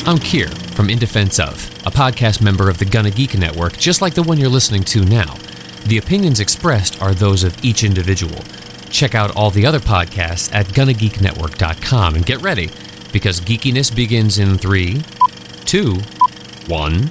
I'm Kier from In Defense Of, a podcast member of the Gonna Geek Network, just like the one you're listening to now. The opinions expressed are those of each individual. Check out all the other podcasts at GonnaGeekNetwork.com and get ready, because geekiness begins in 3, 2, 1...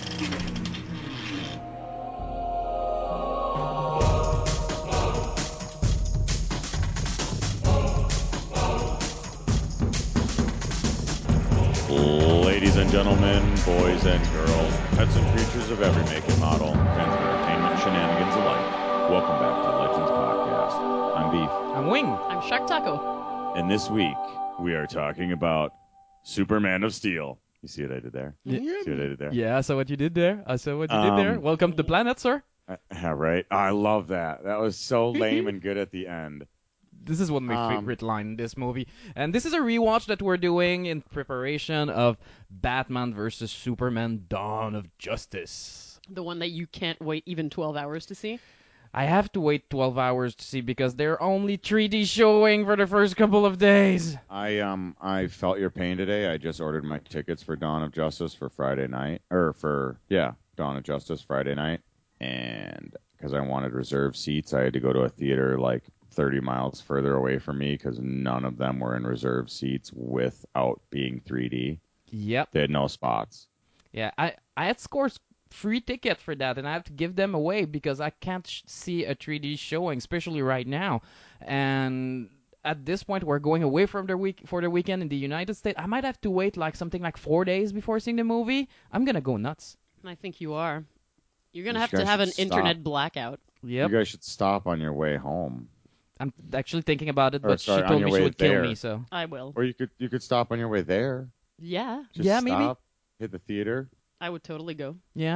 Ladies and gentlemen, boys and girls, pets and creatures of every make and model, fans of entertainment shenanigans alike, welcome back to Legends Podcast. I'm Beef. I'm Wing. I'm Shark Taco. And this week, we are talking about Superman of Steel. You see what I did there? See what I did there? Yeah, I saw what you did there. Welcome to the planet, sir. Yeah, right. I love that. That was so lame and good at the end. This is one of my favorite lines in this movie. And this is a rewatch that we're doing in preparation of Batman vs. Superman Dawn of Justice. The one that you can't wait even 12 hours to see. I have to wait 12 hours to see because they're only 3D showing for the first couple of days. I felt your pain today. I just ordered my tickets for Dawn of Justice for Friday night. Dawn of Justice Friday night. And because I wanted reserved seats, I had to go to a theater like 30 miles further away from me because none of them were in reserved seats without being 3D. Yep. They had no spots. Yeah, I had scored free ticket for that, and I have to give them away because I can't see a 3D showing, especially right now. And at this point, we're going away from the weekend in the United States. I might have to wait like something like 4 days before seeing the movie. I'm gonna go nuts. I think you are. You're gonna have to have an internet blackout. Yep. You guys should stop on your way home. I'm actually thinking about it, but sorry, she told me she would kill me, there. so. I will. Or you could stop on your way there. Yeah. Just Yeah, stop, maybe. hit the theater. I would totally go. Yeah.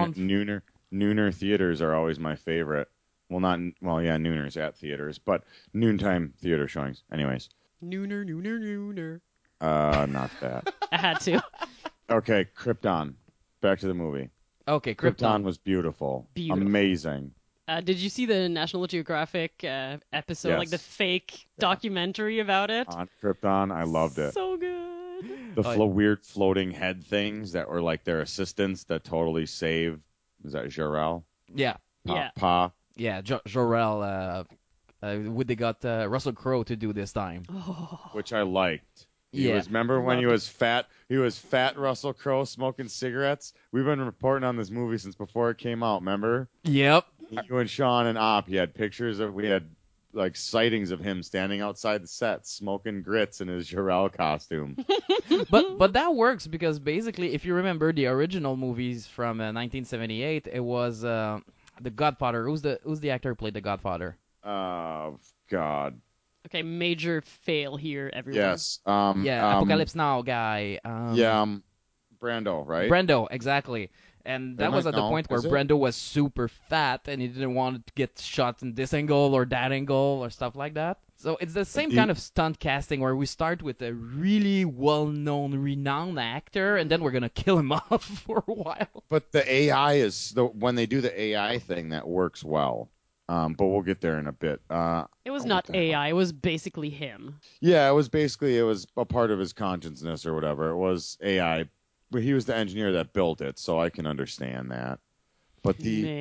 Nooner theaters are always my favorite. Nooners at theaters, but noontime theater showings. Anyways. Nooner. Not that. I had to. Okay, Krypton. Back to the movie. Okay, Krypton was beautiful. Amazing. Did you see the National Geographic episode, Yes. like the fake documentary about it? On Krypton, I loved it. So good. The weird floating head things that were like their assistants that totally saved. Is that Jor-El? Yeah. Yeah. Pa? Yeah, Jor-El, they got Russell Crowe to do this time. Which I liked. Yeah. Remember when he was fat? He was fat Russell Crowe smoking cigarettes? We've been reporting on this movie since before it came out, remember? Yep. You and Sean and Op, we had like sightings of him standing outside the set smoking grits in his Jor-El costume. But that works because basically, if you remember the original movies from 1978, it was The Godfather. Who's the actor who played The Godfather? Oh, God. Okay, major fail here, everyone. Yes. Apocalypse Now guy. Brando, right? Brando, exactly. And that was at the point where Brando was super fat and he didn't want to get shot in this angle or that angle or stuff like that. So it's the same kind of stunt casting where we start with a really well-known, renowned actor and then we're going to kill him off for a while. But the AI when they do the AI thing, that works well. But we'll get there in a bit. It was not AI. It was basically him. Yeah, it was a part of his consciousness or whatever. It was AI. But he was the engineer that built it, so I can understand that. But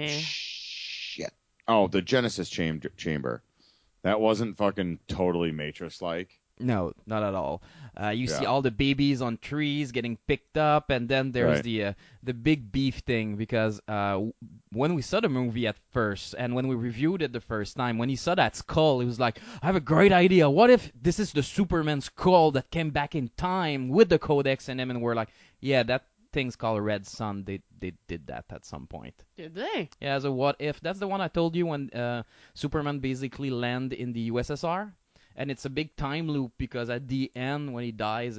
shit. Oh, the Genesis chamber. That wasn't fucking totally Matrix-like. No, not at all. You see all the babies on trees getting picked up, and then there's the big beef thing because when we saw the movie at first, and when we reviewed it the first time, when he saw that skull, he was like, I have a great idea. What if this is the Superman skull that came back in time with the Codex in him? And we're like, yeah, that thing's called Red Sun. They did that at some point. Did they? Yeah, so what if? That's the one I told you when Superman basically land in the USSR. And it's a big time loop because at the end, when he dies,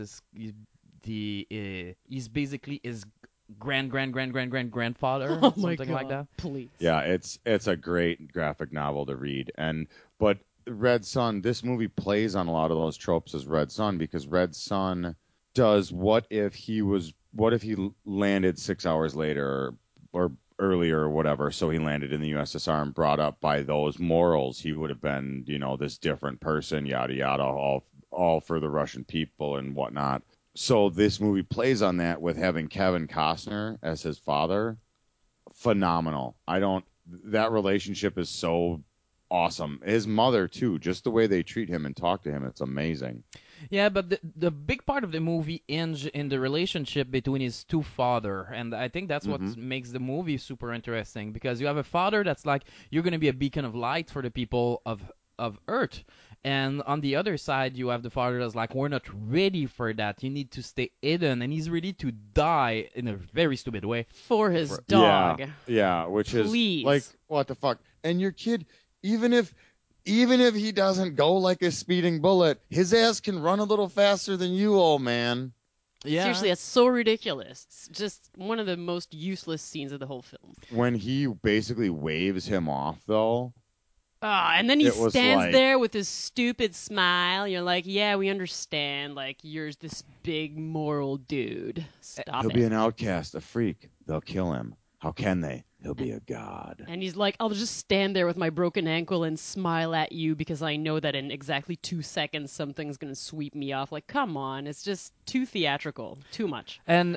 he's basically his grandfather, Oh something my God. like that. Please. Yeah, it's a great graphic novel to read. But Red Sun, this movie plays on a lot of those tropes as Red Sun because Red Sun does what if he landed 6 hours later or earlier or whatever, so he landed in the USSR and brought up by those morals, he would have been, this different person, yada yada, all for the Russian people and whatnot. So this movie plays on that with having Kevin Costner as his father. Phenomenal. That relationship is so awesome. His mother too, just the way they treat him and talk to him, it's amazing. Yeah, but the big part of the movie ends in the relationship between his two father, and I think that's what makes the movie super interesting, because you have a father that's like, you're gonna be a beacon of light for the people of Earth, and on the other side you have the father that's like, we're not ready for that. You need to stay hidden, and he's ready to die in a very stupid way for his dog. Yeah, which Please. Is like, what the fuck? And your kid, even if he doesn't go like a speeding bullet, his ass can run a little faster than you, old man. Yeah. Seriously, that's so ridiculous. It's just one of the most useless scenes of the whole film. When he basically waves him off, though. And then he stands there with his stupid smile. You're like, yeah, we understand. Like, you're this big moral dude. Stop He'll it. be an outcast, a freak. They'll kill him. How can they? He'll be a god. And he's like, I'll just stand there with my broken ankle and smile at you because I know that in exactly 2 seconds something's going to sweep me off. Like, come on. It's just too theatrical. Too much. And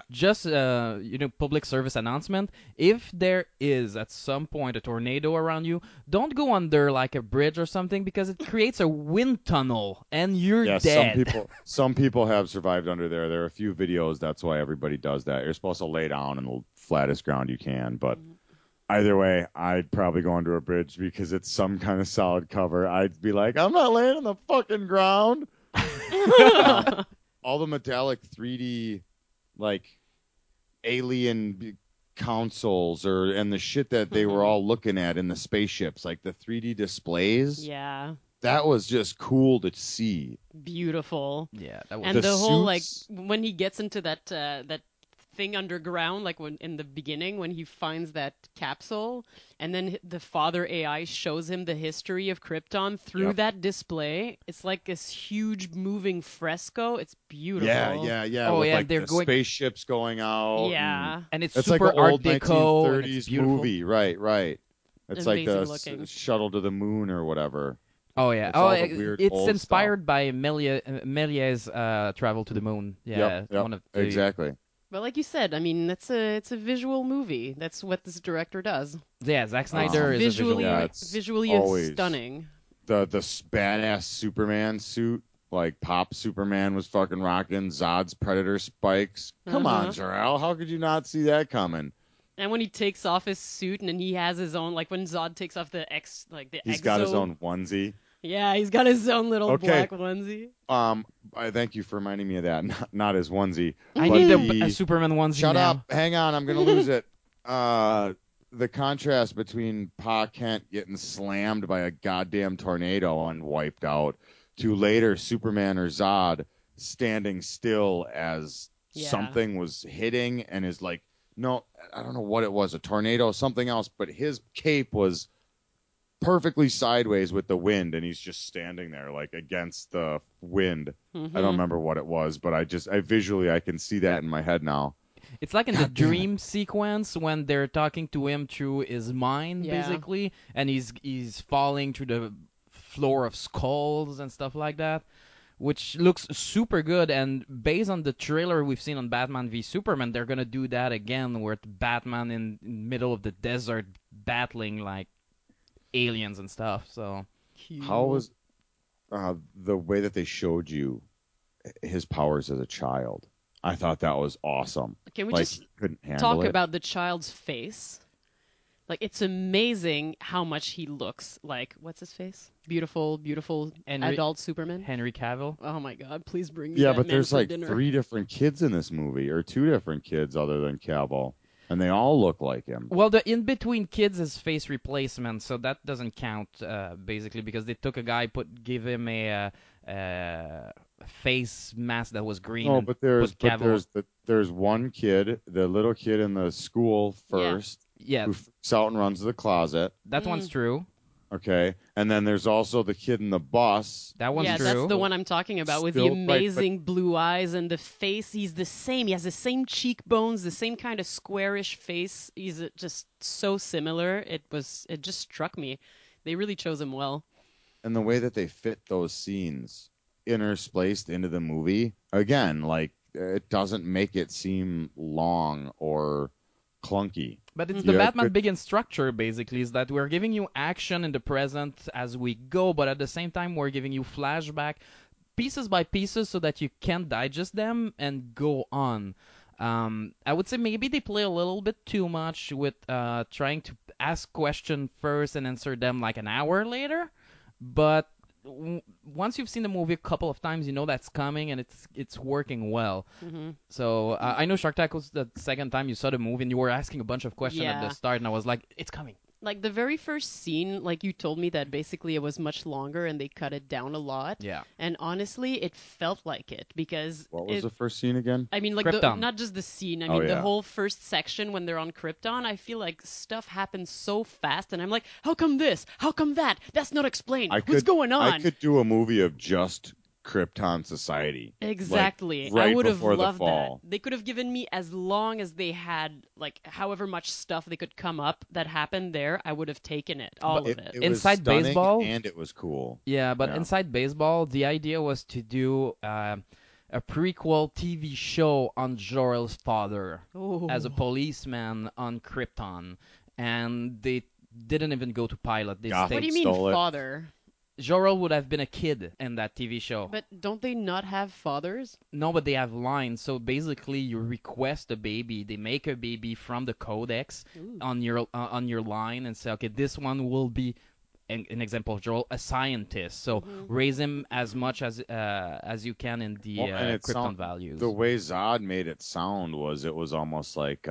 public service announcement. If there is at some point a tornado around you, don't go under like a bridge or something, because it creates a wind tunnel and you're dead. Some people have survived under there. There are a few videos. That's why everybody does that. You're supposed to lay down in the flattest ground you can, but either way, I'd probably go under a bridge because it's some kind of solid cover. I'd be like, I'm not laying on the fucking ground. All the metallic 3D, like, alien consoles and the shit that they were all looking at in the spaceships, like the 3D displays. Yeah. That was just cool to see. Beautiful. Yeah, that was. And the whole, like, when he gets into that thing underground, like when in the beginning when he finds that capsule, and then the father AI shows him the history of Krypton through that display. It's like this huge moving fresco. It's beautiful. Yeah. Oh, with yeah, like they're the spaceships going out. Yeah. And it's like super an Art old Deco. 1930s movie. Right. It's like the looking. shuttle to the moon or whatever. Oh yeah. It's inspired by Méliès Travel to the Moon. Yeah. Yep. One of the, exactly. But like you said, I mean, it's a visual movie. That's what this director does. Yeah, Zack Snyder is visually, always stunning. The badass Superman suit, like Pop Superman was fucking rocking Zod's Predator spikes. Come on, Jarrell, how could you not see that coming? And when he takes off his suit and then he has his own, like when Zod takes off the he's got his own onesie. Yeah, he's got his own little black onesie. I thank you for reminding me of that. Not his onesie. I need a Superman onesie. Shut up. Hang on. I'm gonna lose it. The contrast between Pa Kent getting slammed by a goddamn tornado and wiped out, to later Superman or Zod standing still as something was hitting and is like, no, I don't know what it was, a tornado, something else, but his cape was perfectly sideways with the wind, and he's just standing there like against the wind. I don't remember what it was, but I visually I can see that in my head now. It's like in the dream sequence when they're talking to him through his mind, basically, and he's falling through the floor of skulls and stuff like that, which looks super good. And based on the trailer we've seen on Batman v Superman, they're gonna do that again, with Batman in the middle of the desert battling like aliens and stuff. So how was the way that they showed you his powers as a child? I thought that was awesome. Can we just talk about the child's face? Like, it's amazing how much he looks like, what's his face? Beautiful adult Superman. Henry Cavill. Oh my God, please bring me that man for dinner. Yeah, but there's like 3 different kids in this movie, or 2 different kids other than Cavill. And they all look like him. Well, the in-between kids is face replacement, so that doesn't count, basically, because they took a guy, give him a face mask that was green. No, but there's one kid, the little kid in the school first, who freaks out and runs to the closet. That one's true. Okay, and then there's also the kid in the bus. That one's true. Yeah, that's the one I'm talking about, with the amazing blue eyes and the face. He's the same. He has the same cheekbones, the same kind of squarish face. He's just so similar. It just struck me. They really chose him well. And the way that they fit those scenes, interspaced into the movie. Again, like it doesn't make it seem long or clunky. But it's the Batman Begins structure, basically, is that we're giving you action in the present as we go, but at the same time we're giving you flashback pieces by pieces so that you can digest them and go on. I would say maybe they play a little bit too much with trying to ask questions first and answer them like an hour later, but once you've seen the movie a couple of times, you know that's coming and it's working well. Mm-hmm. So I know Shark Tank was the second time you saw the movie and you were asking a bunch of questions at Yeah. the start, and I was like, it's coming. Like the very first scene, like you told me that basically it was much longer and they cut it down a lot. Yeah. And honestly, it felt like it because What was the first scene again? I mean, like Krypton. not just the scene. I Oh, mean, the yeah. whole first section when they're on Krypton. I feel like stuff happens so fast, and I'm like, how come this? How come that? That's not explained. What's going on? I could do a movie of just Krypton Society. Exactly. Like, right I would have before the loved that. fall. They could have given me as long as they had, like, however much stuff they could come up that happened there. I would have taken it, all of it. It was Inside stunning baseball, and it was cool. Yeah, but Yeah. Inside Baseball, the idea was to do a prequel TV show on Jor-El's father Ooh. as a policeman on Krypton, and they didn't even go to pilot. They Gotham What do you stayed. mean, stole it. father? Jor-El would have been a kid in that TV show. But don't they not have fathers? No, but they have lines. So basically, you request a baby. They make a baby from the codex Ooh. on your line and say, okay, this one will be an example of Joel, a scientist. So raise him as much as you can in the Well, and it Krypton values. The way Zod made it sound was it was almost like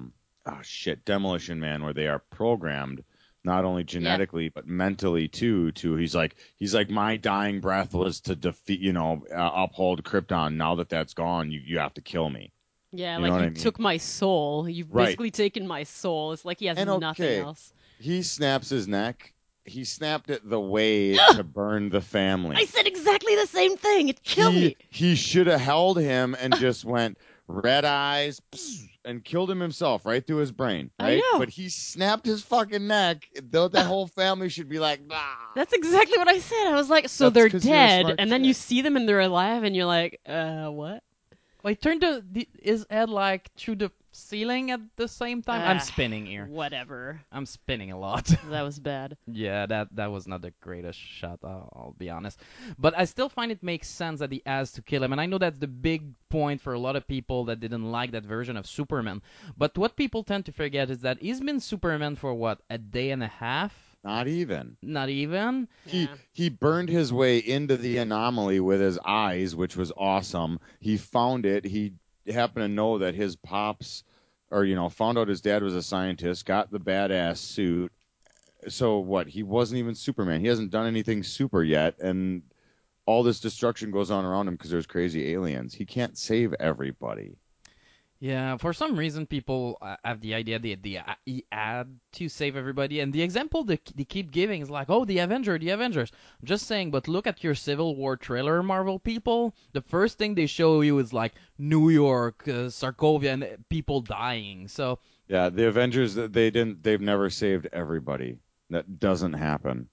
Demolition Man, where they are programmed not only genetically but mentally too. He's like my dying breath was to defeat, uphold Krypton. Now that that's gone, you have to kill me. Yeah, You know like what you I mean? took my soul. You've Right. basically taken my soul. It's like he has And nothing okay, else. he snaps his neck. He snapped it the way to burn the family. I said exactly the same thing. It killed me. He should have held him and just went red eyes and killed him himself right through his brain. I Right? know. But he snapped his fucking neck. Though the whole family should be like, nah. That's exactly what I said. I was like, so That's they're 'cause you're a dead, smart and then kid. you see them and they're alive, and you're like, what? Well, he turned his head like through the ceiling at the same time. I'm Ah, spinning here. Whatever. I'm spinning a lot. That was bad. Yeah, that was not the greatest shot, I'll be honest. But I still find it makes sense that he has to kill him. And I know that's the big point for a lot of people that didn't like that version of Superman. But what people tend to forget is that he's been Superman for, what, a day and a half? Not even. Not even? Yeah. He burned his way into the anomaly with his eyes, which was awesome. He found it. He happened to know that his pops, or found out his dad was a scientist, got the badass suit. So what? He wasn't even Superman. He hasn't done anything super yet, and all this destruction goes on around him because there's crazy aliens. He can't save everybody. Yeah, for some reason people have the idea that he had to save everybody, and the example they keep giving is like, oh, the Avengers. I'm just saying, but look at your Civil War trailer, Marvel people. The first thing they show you is like New York, Sokovia, and people dying. So Yeah, the Avengers, they've never saved everybody. That doesn't happen.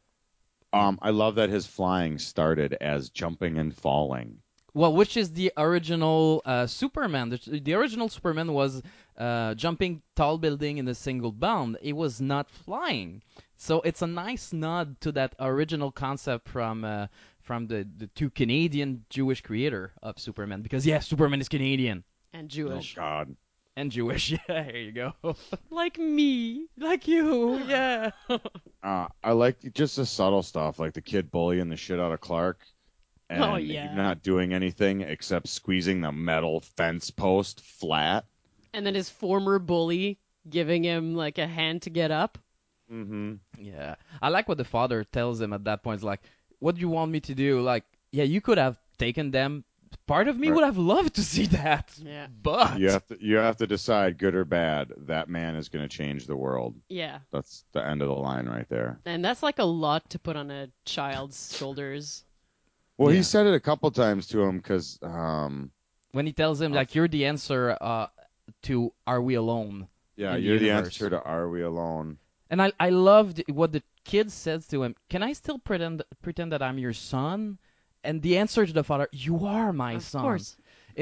I love that his flying started as jumping and falling. well, which is the original Superman? The original Superman was jumping tall building in a single bound. It was not flying. So it's a nice nod to that original concept from the two Canadian Jewish creator of Superman. Because yeah, Superman is Canadian And Oh Jewish. God. and Jewish. Yeah, here you go. Like me. Like you, yeah. I like just the subtle stuff, like the kid bullying the shit out of Clark, and Oh, yeah. he not doing anything except squeezing the metal fence post flat. And then his former bully giving him like a hand to get up. Mm-hmm. Yeah, I like what the father tells him at that point. It's like, what do you want me to do? Like, yeah, you could have taken them. Part of me Right. would have loved to see that. Yeah. But You have to decide, good or bad. That man is going to change the world. Yeah. That's the end of the line right there. And that's like a lot to put on a child's shoulders. Well, Yeah. he said it a couple times to him because when he tells him like, you're the answer to Are We Alone? yeah, in the you're the universe. answer to Are We Alone? And I loved what the kid says to him. Can I still pretend that I'm your son? and the answer to the father, "You are my Of son." course.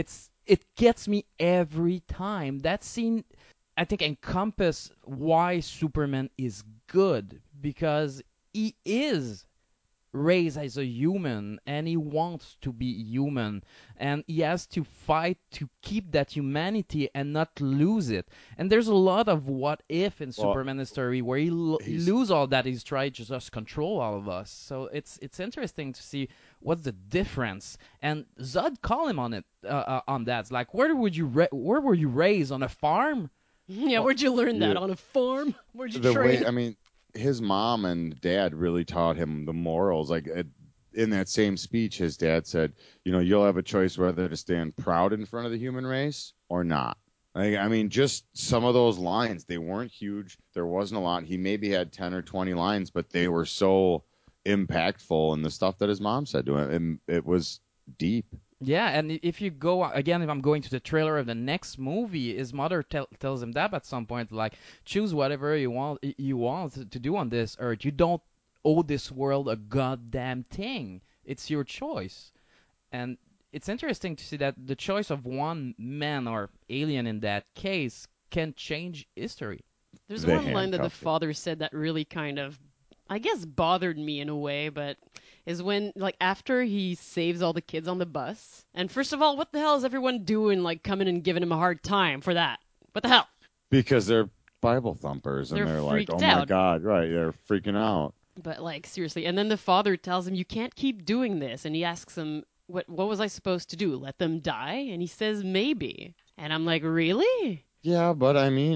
It gets me every time. That scene, I think, encompass why Superman is good, because he is raised as a human and he wants to be human, and he has to fight to keep that humanity and not lose it. And there's a lot of what if in Well, Superman story where he he's lose all that. He's trying to just control all of us. So it's interesting to see what's the difference. And Zod call him on it, on that. It's like, where were you raised, on a farm? Yeah, well, where'd you learn that? yeah, On a farm? Where'd you the way train? I mean, his mom and dad really taught him the morals. Like in that same speech, his dad said, you'll have a choice whether to stand proud in front of the human race or not. Like, I mean, just some of those lines, they weren't huge. There wasn't a lot. He maybe had 10 or 20 lines, but they were so impactful. And the stuff that his mom said to him, it was deep. Yeah, and if you go again, if I'm going to the trailer of the next movie, his mother tells him that at some point, like, choose whatever you want to do on this earth. You don't owe this world a goddamn thing. It's your choice. And it's interesting to see that the choice of one man or alien in that case can change history. There's They one line that the handcuffed him. father said that really kind of, I guess, bothered me in a way, but is when, like, after he saves all the kids on the bus, and first of all, what the hell is everyone doing, like, coming and giving him a hard time for that? What the hell? Because they're Bible thumpers and They're they're like, oh freaked my out. God, right. They're freaking out. But, like, seriously. And then the father tells him, you can't keep doing this. And he asks him, what was I supposed to do? Let them die? And he says, maybe. And I'm like, really? Yeah, but I mean,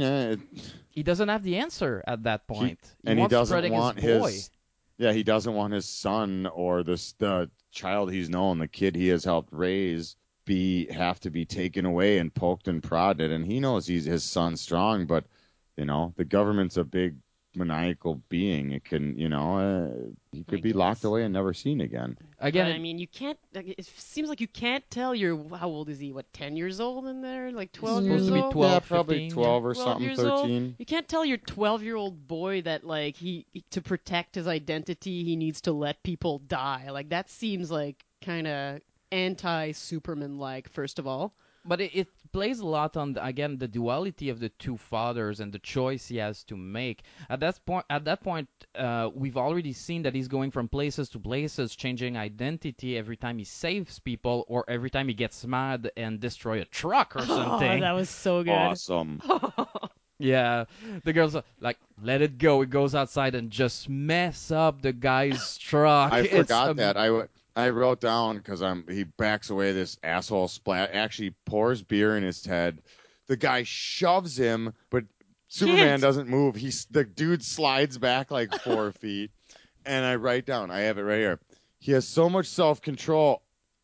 He doesn't have the answer at that he point. He and he wants doesn't spreading his want boy. he doesn't want his son or the child he's known, the kid he has helped raise, have to be taken away and poked and prodded. And he knows his son's strong, but the government's a big maniacal being. It can, he I could be locked guess. away and never seen again. Again, But I mean, you can't. Like, it seems like you can't tell how old is he? What, 10 years old in there? Like 12 supposed years to be old? 12, Yeah, probably 15, yeah. 12 or 12 something, years old. 13. You can't tell your 12-year-old boy that like to protect his identity, he needs to let people die. Like that seems like kind of anti-Superman like, first of all. But it plays a lot on again the duality of the two fathers and the choice he has to make. At that point, we've already seen that he's going from places to places, changing identity every time he saves people or every time he gets mad and destroy a truck or Oh, something. that was so good. Awesome. Yeah, the girl's like, let it go. He goes outside and just mess up the guy's truck. I It's forgot that. I wrote down because he backs away, this asshole actually pours beer in his head. The guy shoves him, but Superman Can't. doesn't move. The dude slides back like 4 feet. And I write down, I have it right here. He has so much self control. ...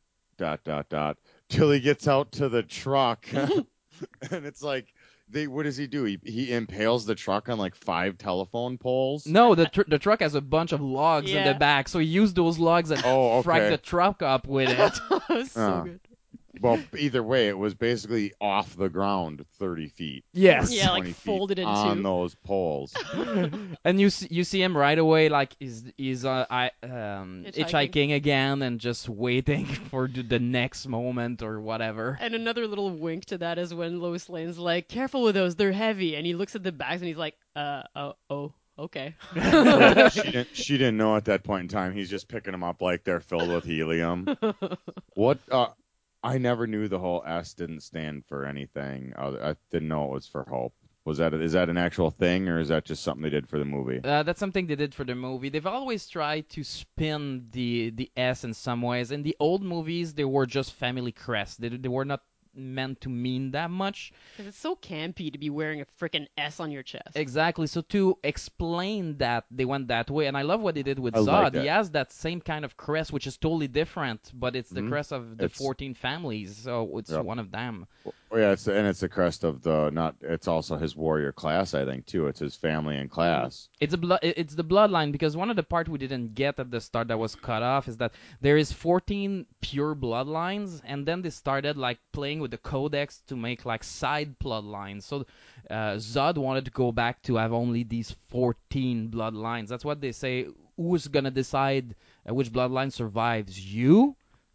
Till he gets out to the truck. And it's like, what does he do? He impales the truck on like 5 telephone poles. No, the truck has a bunch of logs in the Yeah. back, so he used those logs and Oh, frack okay. the truck up with it. That was so Oh. good. Well, either way, it was basically off the ground 30 feet. Yes. Yeah, like 20 feet folded in on two. those poles. And you see him right away, like he's hitchhiking again and just waiting for the next moment or whatever. And another little wink to that is when Lois Lane's like, "Careful with those, they're heavy." And he looks at the bags and he's like, oh, okay." Yeah, she didn't know at that point in time. He's just picking them up like they're filled with helium. What? I never knew the whole S didn't stand for anything. I didn't know it was for hope. Is that an actual thing, or is that just something they did for the movie? That's something they did for the movie. They've always tried to spin the S in some ways. In the old movies, they were just family crests. They were not meant to mean that much. Because it's so campy to be wearing a freaking S on your chest. Exactly. So to explain that, they went that way. And I love what they did with I Zod. like that. He has that same kind of crest, which is totally different, but it's the Mhm. crest of the It's- 14 families. So it's Yep. one of them. Oh, yeah, it's the crest of it's also his warrior class, I think, too. It's his family and class. It's the bloodline, because one of the part we didn't get at the start that was cut off is that there is 14 pure bloodlines, and then they started like playing with the codex to make like side bloodlines. So Zod wanted to go back to have only these 14 bloodlines. That's what they say. Who's gonna decide which bloodline survives? You?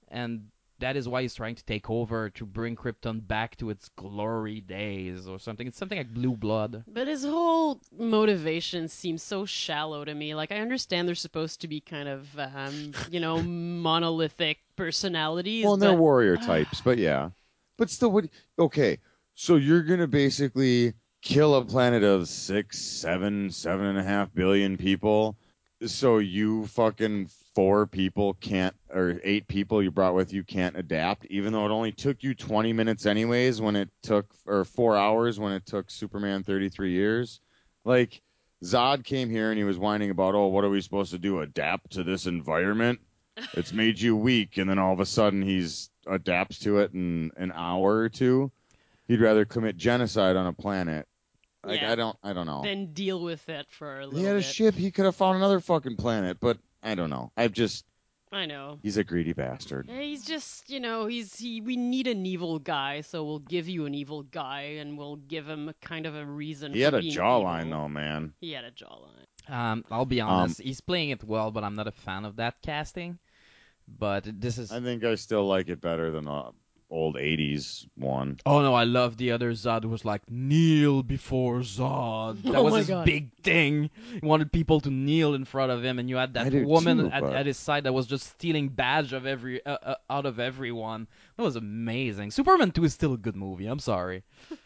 and that is why he's trying to take over to bring Krypton back to its glory days or something. It's something like Blue Blood. But his whole motivation seems so shallow to me. Like, I understand they're supposed to be kind of, monolithic personalities. Well, and they're warrior types, but yeah. But still, okay, so you're going to basically kill a planet of 7.5 billion people. So you fucking 4 people can't, or 8 people you brought with you can't adapt, even though it only took you 20 minutes anyways when it took, or 4 hours when it took Superman 33 years. Like, Zod came here and he was whining about, oh, what are we supposed to do? Adapt to this environment? It's made you weak. And then all of a sudden he's adapts to it in an hour or two. He'd rather commit genocide on a planet. Like, Yeah. I don't know. Then deal with it for a little bit. He had a ship. He could have found another fucking planet, but I don't know. I know. He's a greedy bastard. Yeah, he's just, we need an evil guy, so we'll give you an evil guy, and we'll give him kind of a reason He for had a being jawline, evil. though, man. He had a jawline. I'll be honest, he's playing it well, but I'm not a fan of that casting. But this is. I think I still like it better than the old 80s one. Oh no, I love the other Zod who was like, kneel before Zod. That was my his God. big thing. He wanted people to kneel in front of him, and you had that I do woman too, but- at his side that was just stealing badge of out of everyone. That was amazing. Superman 2 is still a good movie. I'm sorry.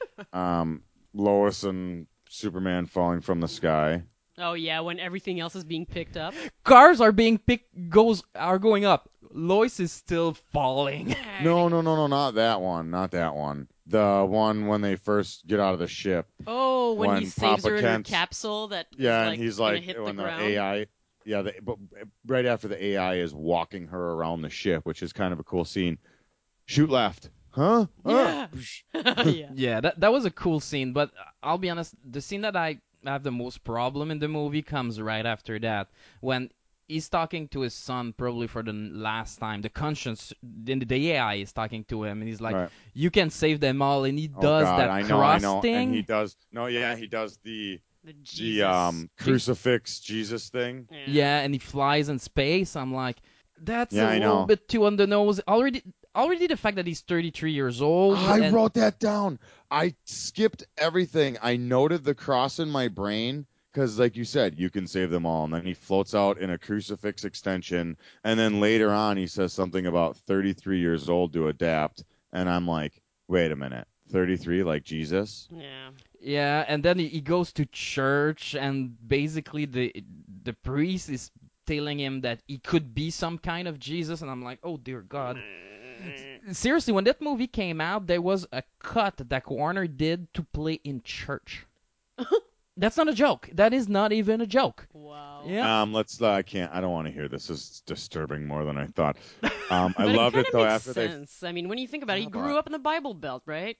Lois and Superman falling from the sky. Oh yeah, when everything else is being picked up. Cars are being going up. Lois is still falling. No, not that one. Not that one. The one when they first get out of the ship. Oh, when he When saves her Papa in her Kent's- capsule that Yeah, is, and he's gonna like, hit when the the ground. AI, yeah, but right after the AI is walking her around the ship, which is kind of a cool scene. Shoot left, huh? Yeah. Yeah. Yeah, that was a cool scene, but I'll be honest, the scene that I have the most problem in the movie comes right after that, when he's talking to his son probably for the last time. The conscience, the AI is talking to him, and he's like, Right. "You can save them all," and he Oh, does God, that I cross know. thing. And he does. No, yeah, he does the Jesus. crucifix Jesus thing. Yeah, and he flies in space. I'm like, that's Yeah, a I little know. bit too on the nose. Already the fact that he's 33 years old. I and- wrote that down. I skipped everything. I noted the cross in my brain because, like you said, you can save them all. And then he floats out in a crucifix extension. And then later on, he says something about 33 years old to adapt. And I'm like, wait a minute. 33 like Jesus? Yeah. Yeah, and then he goes to church, and basically the priest is telling him that he could be some kind of Jesus, and I'm like, oh dear God. Seriously, when that movie came out, there was a cut that Warner did to play in church. That's not a joke. That is not even a joke. Wow. Yeah. I don't want to hear this. This is disturbing more than I thought. I But loved it it kind though of makes after they sense. I mean, when you think about it, he Yeah, grew but- up in the Bible Belt, right?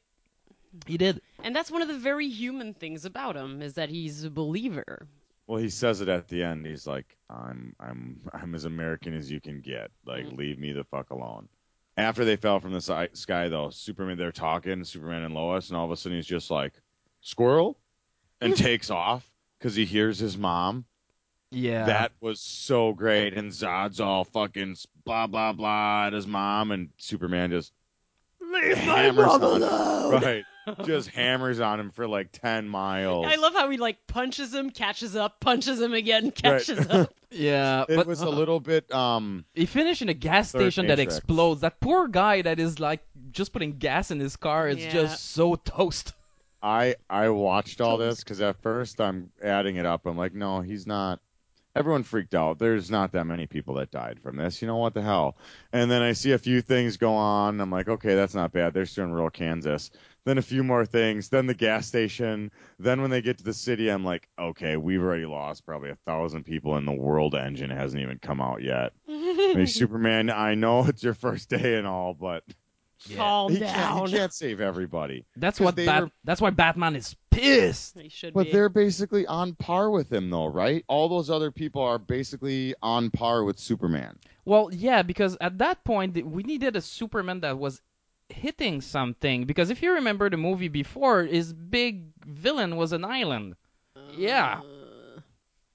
He did. And that's one of the very human things about him is that he's a believer. Well, he says it at the end. He's like, I'm as American as you can get. Like, leave me the fuck alone. After they fell from the sky, though, Superman, they're talking, Superman and Lois, and all of a sudden he's just like, squirrel, and takes off because he hears his mom. Yeah. That was so great. And Zod's all fucking blah, blah, blah at his mom, and Superman just hammers on him. Right. Just hammers on him for like 10 miles. I love how he like punches him, catches up, punches him again, catches up. Yeah, It but was a little bit he finished in a gas Third station that Matrix. explodes. That poor guy that is like just putting gas in his car is Yeah. just so toast. I watched all this because at first I'm adding it up. I'm like, no, he's not. Everyone freaked out. There's not that many people that died from this. You know what the hell? And then I see a few things go on. I'm like, okay, that's not bad. They're still in rural Kansas. Then a few more things. Then the gas station. Then when they get to the city, I'm like, okay, we've already lost probably 1,000 people, and the World Engine hasn't even come out yet. Like, Superman, I know it's your first day and all, but Calm he down. can't save everybody. That's 'Cause what they that's why Batman is pissed. He should But be. they're basically on par with him, though, right? All those other people are basically on par with Superman. Well, yeah, because at that point we needed a Superman that was hitting something. Because if you remember the movie before, his big villain was an island. Yeah.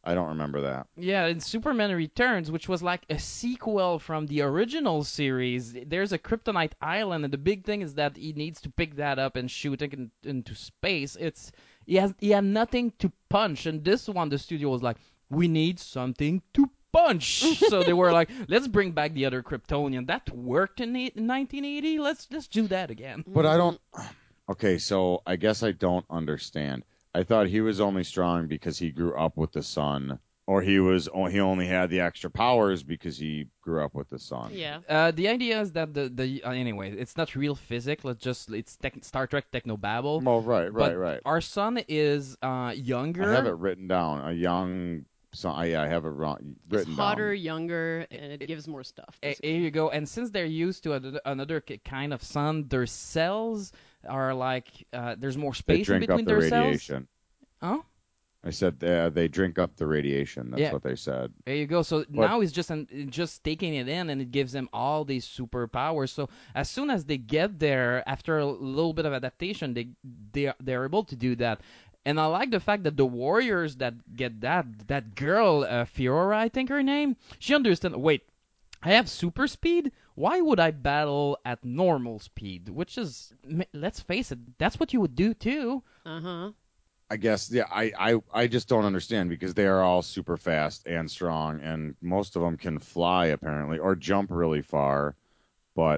I don't remember that. Yeah, in Superman Returns, which was like a sequel from the original series, there's a Kryptonite island, and the big thing is that he needs to pick that up and shoot it into space. He had nothing to punch, and this one the studio was like, we need something to punch. So they were like, let's bring back the other Kryptonian. That worked in 1980. Let's do that again. But I don't. Okay, so I guess I don't understand. I thought he was only strong because he grew up with the sun, or he only had the extra powers because he grew up with the sun. Yeah. The idea is that anyway, it's not real physics. It's Star Trek technobabble. Well, right. But our sun is younger. I have it written down. A young sun. I have it written It's hotter, down. younger, and it gives more stuff. Here you go. And since they're used to another kind of sun, their cells are like there's more They space in drink between up the their cells. radiation. Huh? I said they drink up the radiation. That's what they said. There you go. So now he's just taking it in, and it gives him all these superpowers. So as soon as they get there, after a little bit of adaptation, they're able to do that. And I like the fact that the warriors that get that girl, Fiora, I think her name, she understands. Wait, I have super speed. Why would I battle at normal speed? Which is, let's face it, that's what you would do too. Uh-huh. I guess, yeah, I just don't understand because they are all super fast and strong, and most of them can fly apparently or jump really far. But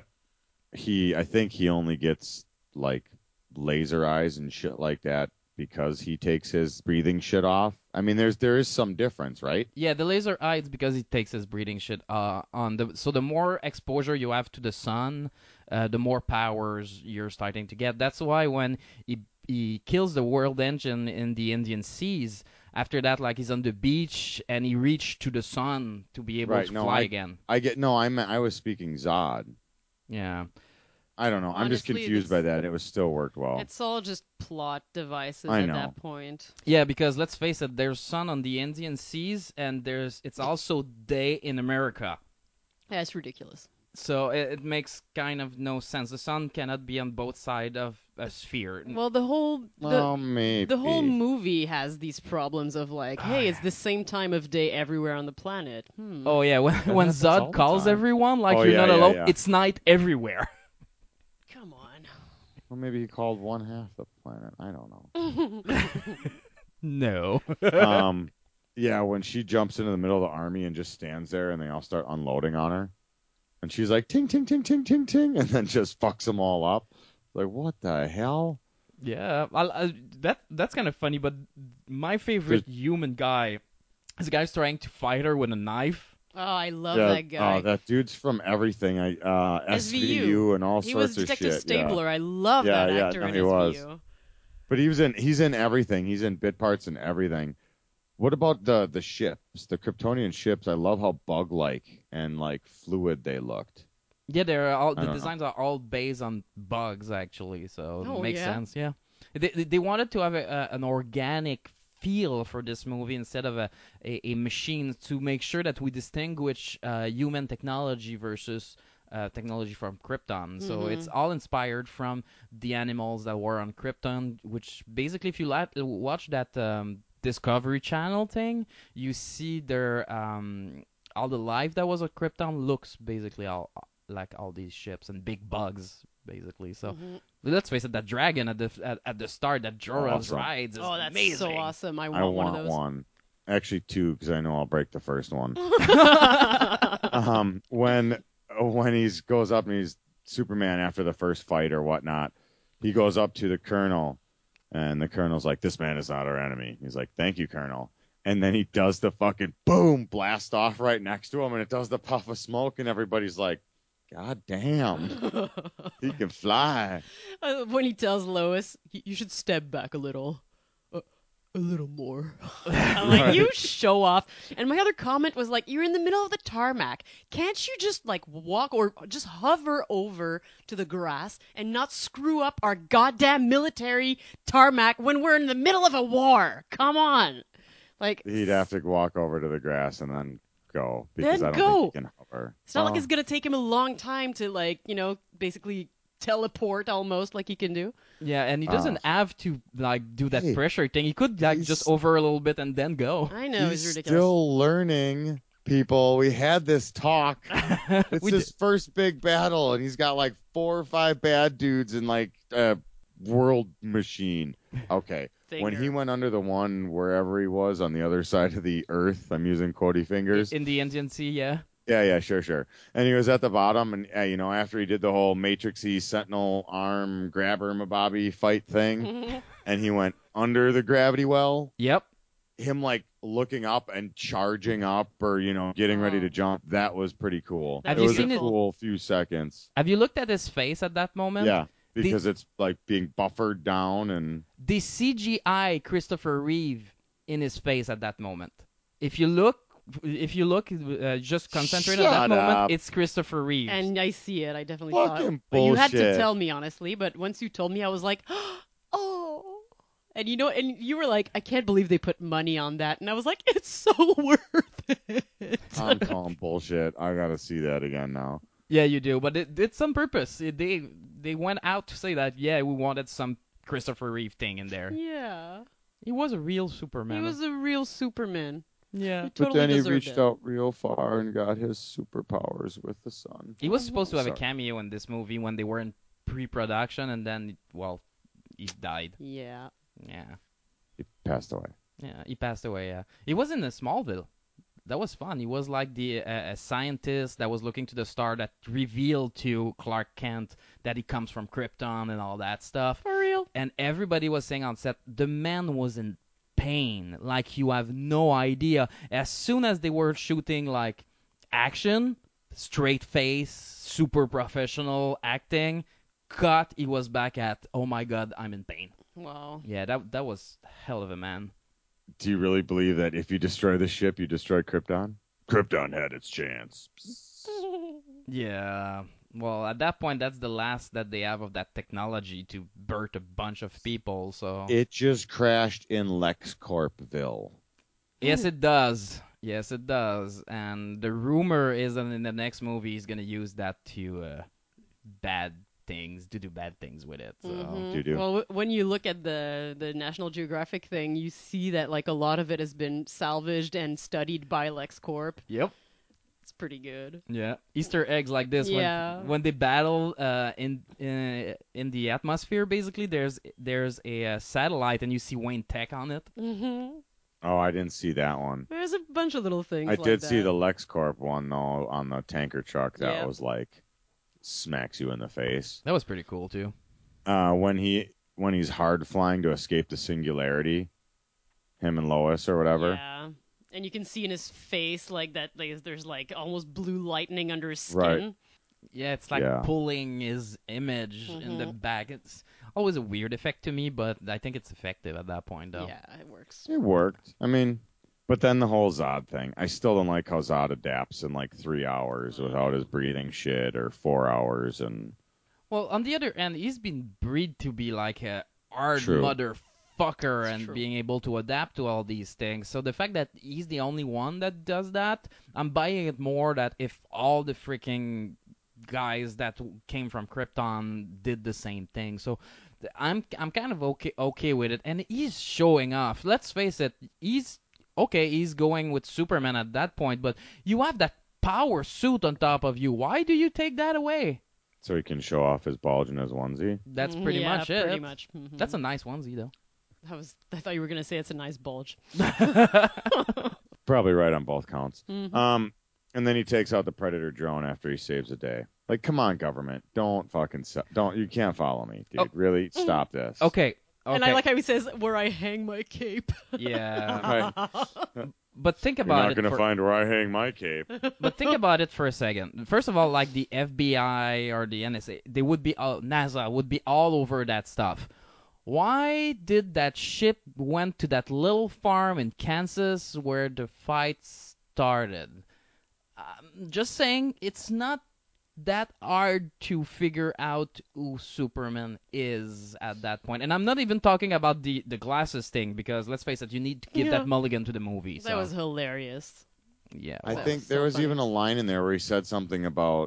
I think he only gets like laser eyes and shit like that because he takes his breathing shit off. I mean, there is some difference, right? Yeah, the laser eye is because he takes his breathing shit so the more exposure you have to the sun, the more powers you're starting to get. That's why when he kills the world engine in the Indian Seas, after that, like he's on the beach and he reached to the sun to be able to fly again. I was speaking Zod. Yeah. I don't know. I'm just Honestly, confused by that. It was still worked well. It's all just plot devices I at know. that point. Yeah, because let's face it, there's sun on the Indian Seas and it's also day in America. Yeah, it's ridiculous. So it makes kind of no sense. The sun cannot be on both sides of a sphere. Well, the whole maybe. the whole movie has these problems of like, hey, it's the same time of day everywhere on the planet. Oh yeah, when happens all Zod the calls time. everyone like Oh, you're yeah, not yeah, alone, yeah. it's night everywhere. Come on. Well, maybe he called one half the planet. I don't know. No. Yeah, when she jumps into the middle of the army and just stands there and they all start unloading on her. And she's like, ting, ting, ting, ting, ting, ting, and then just fucks them all up. Like, what the hell? Yeah, that's kind of funny, but my favorite human guy is the guy's trying to fight her with a knife. Oh, I love that guy. That dude's from everything. SVU and all he sorts was Detective of shit. Stabler. Yeah. I love that actor in he SVU. was. But he's in everything. He's in bit parts and everything. What about the ships, the Kryptonian ships? I love how bug-like and like fluid they looked. Yeah, the designs are all based on bugs actually, so it makes sense. Yeah, they wanted to have an organic feel for this movie instead of a machine to make sure that we distinguish human technology versus technology from Krypton. So it's all inspired from the animals that were on Krypton, which basically, if you watch that Discovery Channel thing, you see their all the life that was on Krypton looks basically all like all these ships and big bugs basically. So let's face it, that dragon at the start that Jor-El rides is that's amazing. so awesome. I want one of those. One. Actually, two, because I know I'll break the first one. When he goes up and he's Superman after the first fight or whatnot, he goes up to the Colonel, and the Colonel's like, "This man is not our enemy." He's like, "Thank you, Colonel." And then he does the fucking boom blast off right next to him, and it does the puff of smoke, and everybody's like, "God damn, he can fly." When he tells Lois, you should step back a little. A little more. I'm like, you show off. And my other comment was like, you're in the middle of the tarmac. Can't you just like walk or just hover over to the grass and not screw up our goddamn military tarmac when we're in the middle of a war? Come on. Like, he'd have to walk over to the grass and then go because I don't think he can hover. It's not like it's gonna take him a long time to like, basically teleport almost like he can do. Yeah, and he doesn't have to like do that Hey, pressure thing. He could like just he's- over a little bit and then go. I know, He's it's ridiculous. still learning, people. We had this talk. It's We his first big battle, and he's got like 4 or 5 bad dudes in like a world machine. Okay. When he Finger. went under the one wherever he was on the other side of the earth, I'm using quotey fingers. in the Indian Sea, yeah. Yeah, sure. And he was at the bottom, and after he did the whole Matrixy Sentinel arm grabber Mababi fight thing, and he went under the gravity well. Yep. Him like looking up and charging up, or getting ready to jump. That was pretty cool. Have It you was seen a it? cool few seconds. Have you looked at his face at that moment? Yeah, because it's like being buffered down and. The CGI Christopher Reeve in his face at that moment. If you look, just concentrate Shut at that moment. up. It's Christopher Reeve. And I see it. I definitely saw it. Fucking But you had to bullshit. tell me honestly. But once you told me, I was like, oh. And and you were like, I can't believe they put money on that. And I was like, it's so worth it. I'm calling bullshit. I gotta see that again now. Yeah, you do, but it's on purpose. They went out to say that we wanted some Christopher Reeve thing in there. Yeah. He was a real Superman. He was a real Superman. Yeah. He totally deserved it. out real far and got his superpowers with the sun. He was supposed to have a Sorry. cameo in this movie when they were in pre-production, and then, well, he died. Yeah. Yeah. He passed away. Yeah, he passed away, yeah. He was in Smallville. That was fun. He was like the a scientist that was looking to the star that revealed to Clark Kent that he comes from Krypton and all that stuff. For real. And everybody was saying on set, the man was in pain. Like, you have no idea. As soon as they were shooting, like, action, straight face, super professional acting, cut, he was back at, oh my god, I'm in pain. Wow. Yeah, that was hell of a man. Do you really believe that if you destroy the ship, you destroy Krypton? Krypton had its chance. Yeah. Well, at that point, that's the last that they have of that technology to birth a bunch of people, so... It just crashed in LexCorpville. Yes, it does. Yes, it does. And the rumor is that in the next movie, he's going to use that to do bad things with it. So. Do. Well, when you look at the National Geographic thing, you see that like a lot of it has been salvaged and studied by LexCorp. Yep. It's pretty good. Yeah. Easter eggs like this. Yeah. When they battle in the atmosphere, basically, there's a satellite and you see Wayne Tech on it. Mm-hmm. Oh, I didn't see that one. There's a bunch of little things. I like did that. see the LexCorp one though on the tanker truck. That Yeah. was like smacks you in the face. That was pretty cool too. When he's hard flying to escape the singularity, him and Lois or whatever. Yeah. And you can see in his face like that. Like, there's like almost blue lightning under his skin. Right. Yeah, it's like Yeah. pulling his image in the back. It's always a weird effect to me, but I think it's effective at that point, though. Yeah, it works. It worked. I mean, but then the whole Zod thing. I still don't like how Zod adapts in like 3 hours without his breathing shit, or 4 hours, and Well, on the other end, he's been bred to be like a hard True. motherfucker It's and true. being able to adapt to all these things. So the fact that he's the only one that does that, I'm buying it more that if all the freaking guys that came from Krypton did the same thing. So I'm kind of okay with it, and he's showing off. Let's face it, he's going with Superman at that point, but you have that power suit on top of you. Why do you take that away? so he can show off his bulge in his onesie. That's pretty Yeah, much it. Pretty much. Mhm. That's a nice onesie, though. I thought you were gonna say it's a nice bulge. Probably right on both counts. Mhm. And then he takes out the Predator drone after he saves the day. Like, come on, government, don't fucking don't. You can't follow me, dude. Oh. Really, stop this. Okay. And I like how he says, "Where I hang my cape." Yeah. Right. But think You're about not it. gonna find where I hang my cape. But think about it for a second. First of all, like the FBI or the NSA, they would be NASA would be all over that stuff. Why did that ship went to that little farm in Kansas where the fight started? Just saying, it's not that hard to figure out who Superman is at that point. And I'm not even talking about the glasses thing, because let's face it, you need to give Yeah. that mulligan to the movie. That so. was hilarious. Yeah. I well, think so there was funny. even a line in there where he said something about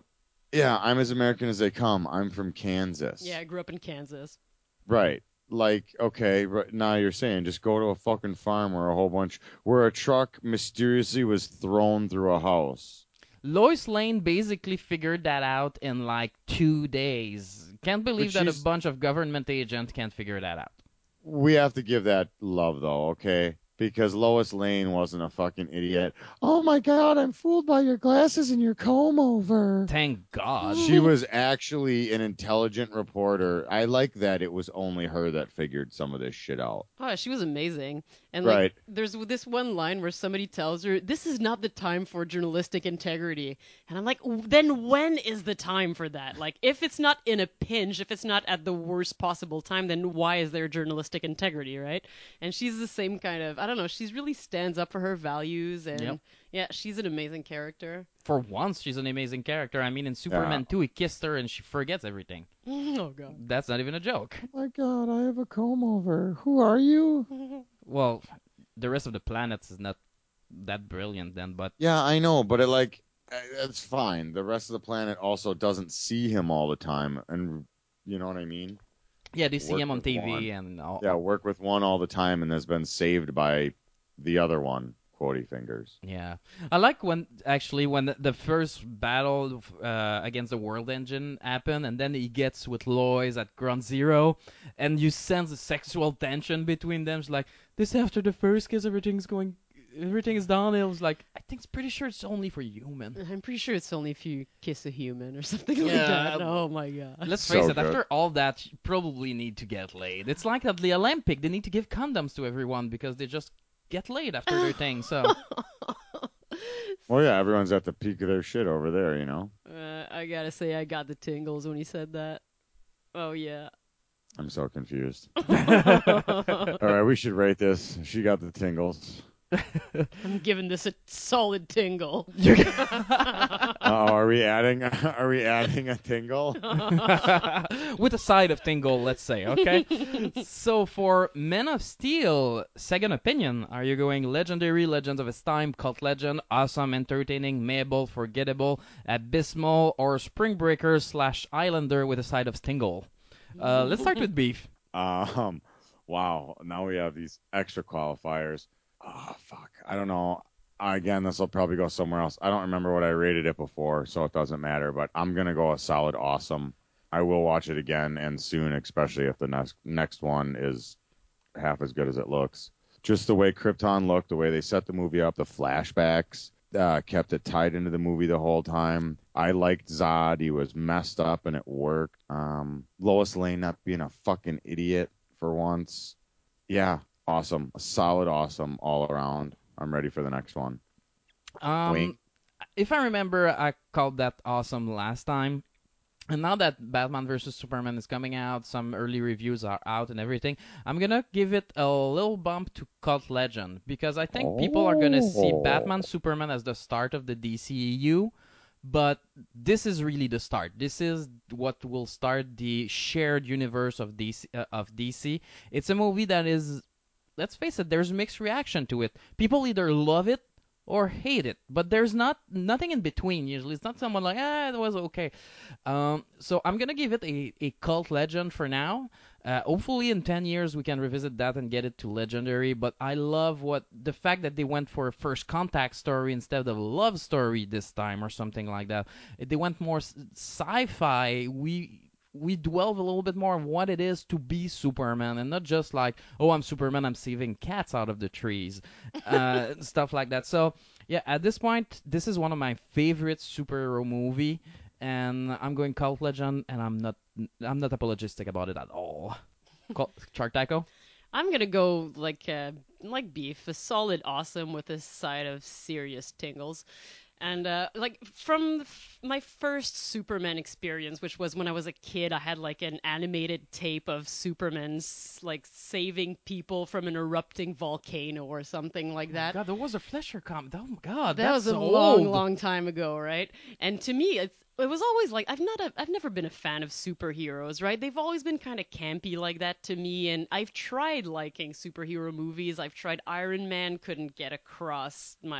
Yeah, I'm as American as they come. I'm from Yeah, Kansas. I grew up in Kansas. Right. Like, okay, now you're saying just go to a fucking farm where a truck mysteriously was thrown through a house. Lois Lane basically figured that out in like 2 days. Can't But believe that a she's bunch of government agents can't figure that out. we have to give that love though, okay? Because Lois Lane wasn't a fucking idiot. Oh my God, I'm fooled by your glasses and your comb over. Thank God. She was actually an intelligent reporter. I like that it was only her that figured some of this shit out. Oh, she was amazing. And like, Right. there's this one line where somebody tells her, "This is not the time for journalistic integrity." And I'm like, then when is the time for that? Like, if it's not in a pinch, if it's not at the worst possible time, then why is there journalistic integrity, right? And she's the same kind of, I don't know, she's really stands up for her values, Yep. and yeah, she's an amazing character. For once, she's an amazing character. I mean, in Yeah. Superman 2, he kissed her and she forgets everything. Oh God. That's not even a joke. Oh my God, I have a comb over. Who are you? Well, the rest of the planets is not that brilliant then, but Yeah, I know, but it's fine. The rest of the planet also doesn't see him all the time, and you know what I mean? yeah, they see Work him on with TV one. and all. Yeah, work with one all the time and has been saved by the other one, quotey fingers. Yeah, I like when the first battle against the World Engine happened, and then he gets with Lois at Ground Zero, and you sense the sexual tension between them. It's like this after the first kiss, everything is downhill. It's like I think it's pretty sure it's only for human. I'm pretty sure it's only if you kiss a human or something like Yeah, that. Oh my God. let's face So it. good. After all that, you probably need to get laid. It's like at the Olympic, they need to give condoms to everyone because they just get laid after their thing. So. Well, yeah, everyone's at the peak of their shit over there, you know? I gotta say, I got the tingles when he said that. Oh yeah. I'm so confused. I'm All right, we should rate this. She got the tingles. giving this a solid tingle. Are we adding? Are we adding a tingle? With a side of tingle, let's say, okay? So for Men of Steel, second opinion, are you going legendary, Legends of its time, cult legend, awesome, entertaining, mayable, forgettable, abysmal, or Spring Breakers / Islander with a side of tingle? Let's start with beef. Um, wow. Now we have these extra qualifiers. Oh, fuck. I don't know. Again, this will probably go somewhere else. I don't remember what I rated it before, so it doesn't matter. But I'm gonna go a solid awesome. I will watch it again and soon, especially if the next one is half as good as it looks. Just the way Krypton looked, the way they set the movie up, the flashbacks kept it tied into the movie the whole time. I liked Zod. He was messed up and it worked. Lois Lane not being a fucking idiot for once. Yeah, awesome. A solid awesome all around. I'm ready for the next one. Um, Wink. if I remember, I called that awesome last time. And now that Batman vs Superman is coming out, some early reviews are out and everything, I'm gonna give it a little bump to Cult Legend because I think people are gonna see Oh. Batman Superman as the start of the DCEU, but this is really the start. This is what will start the shared universe of DC. It's a movie that is, let's face it, there's mixed reaction to it. People either love it or hate it, but there's nothing in between. Usually, it's not someone like it was okay. So I'm gonna give it a cult legend for now. Hopefully, in 10 years we can revisit that and get it to legendary. But I love the fact that they went for a first contact story instead of a love story this time or something like that. They went more sci-fi. We dwell a little bit more on what it is to be Superman and not just like, oh, I'm Superman, I'm saving cats out of the trees, stuff like that. So yeah, at this point, this is one of my favorite superhero movie, and I'm going Cult Legend, and I'm not apologetic about it at all. Shark Taco? I'm gonna go like beef, a solid awesome with a side of serious tingles. And like from my first Superman experience, which was when I was a kid, I had like an animated tape of Superman's like saving people from an erupting volcano or something like that. God, there was a Fleischer comic. Oh my God, That that's was a so long, old. long time ago, right? And to me, it was always like I've never been a fan of superheroes, right? They've always been kind of campy like that to me, and I've tried liking superhero movies. I've tried Iron Man, couldn't get across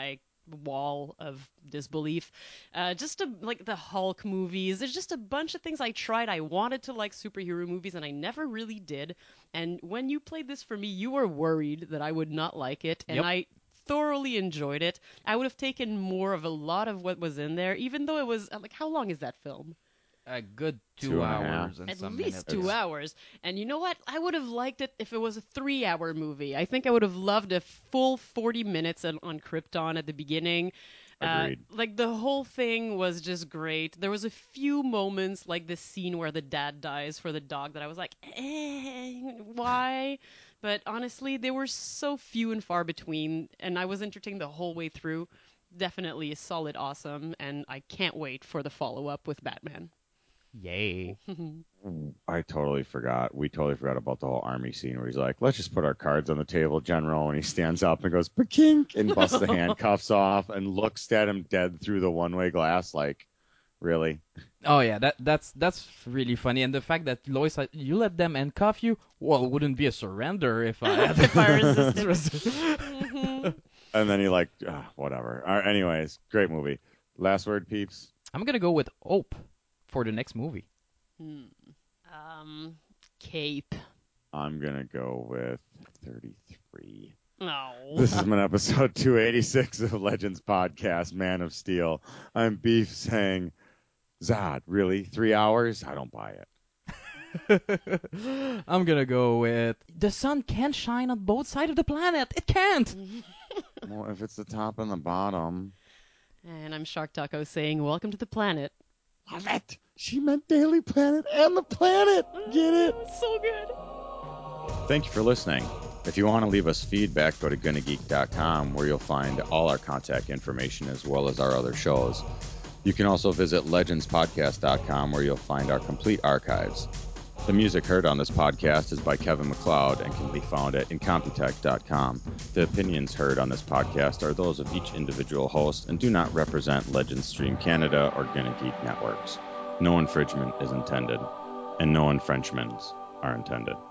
wall of disbelief. Like the Hulk movies. There's just a bunch of things I tried. I wanted to like superhero movies, and I never really did. And when you played this for me, you were worried that I would not like it, and Yep. I thoroughly enjoyed it. I would have taken more of a lot of what was in there, even though it was like, how long is that film? A good 2 2.5. hours and At some least minutes. 2 hours. And you know what? I would have liked it if it was a 3-hour movie. I think I would have loved a full 40 minutes on Krypton at the beginning. Agreed. Like the whole thing was just great. There was a few moments like the scene where the dad dies for the dog that I was like, why? But honestly, they were so few and far between, and I was entertained the whole way through. Definitely a solid awesome, and I can't wait for the follow-up with Batman. Yay. I totally forgot. We totally forgot about the whole army scene where he's like, let's just put our cards on the table, General. And he stands up and goes, "Pakink," and busts the handcuffs off and looks at him dead through the one-way glass like, really? Oh yeah, that's really funny, and the fact that Lois said, "You let them handcuff you," well, it wouldn't be a surrender if I had If I resisted. And then he like, whatever. All right, anyways, great movie. Last word, peeps? I'm gonna go with Hope for the next movie. Cape. I'm going to go with 33. No. This has been episode 286 of Legends Podcast, Man of Steel. I'm Beef saying, Zod, really? 3 hours? I don't buy it. I'm gonna go with the sun can't shine on both sides of the planet. It can't. Well, if it's the top and the bottom. And I'm Shark Taco saying, welcome to the planet. Love it. She meant Daily Planet and the planet. Get it? So good. Thank you for listening. If you want to leave us feedback, go to GonnaGeek.com, where you'll find all our contact information as well as our other shows. You can also visit LegendsPodcast.com, where you'll find our complete archives. The music heard on this podcast is by Kevin MacLeod and can be found at Incompetech.com. The opinions heard on this podcast are those of each individual host and do not represent Legends Stream Canada or Gonna Geek Networks. No infringement is intended, and no infringements are intended.